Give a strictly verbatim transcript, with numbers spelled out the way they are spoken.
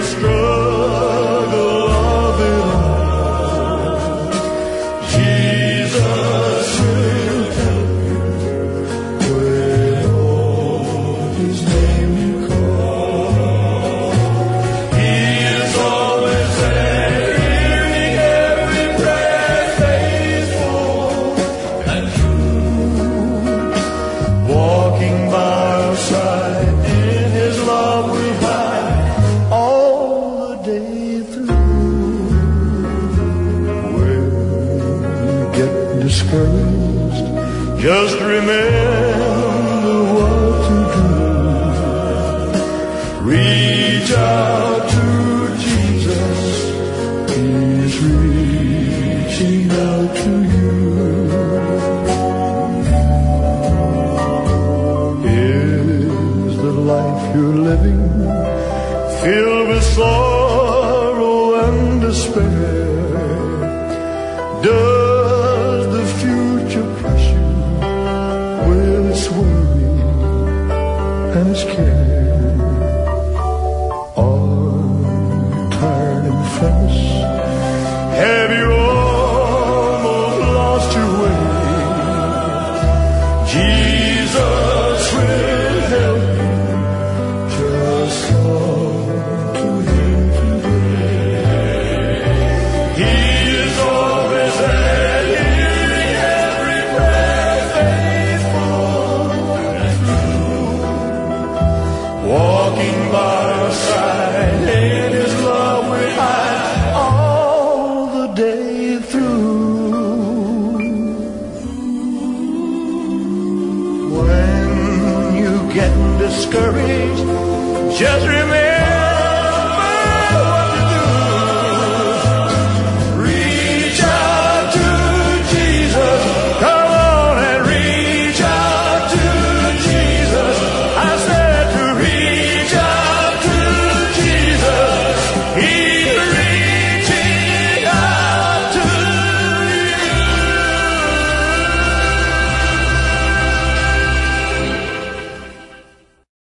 struggle of it all, Jesus will help you when on His name you call. He is always there, hearing every prayer, faithful and true, walking by our side. In His love we hide all the day through. When you get discouraged, just remember what to do. Reach out to Jesus, He's reaching out to you. Is the life you're living filled with sorrow and despair? Does the future press you with its worry and its care? Are you tired and famous? Have you almost lost your way? Jesus will help you. Just come to Him today. He is always there, hearing every prayer, faithful and true, walking by our side. In His love we hide all the day through. When you get discouraged, just remember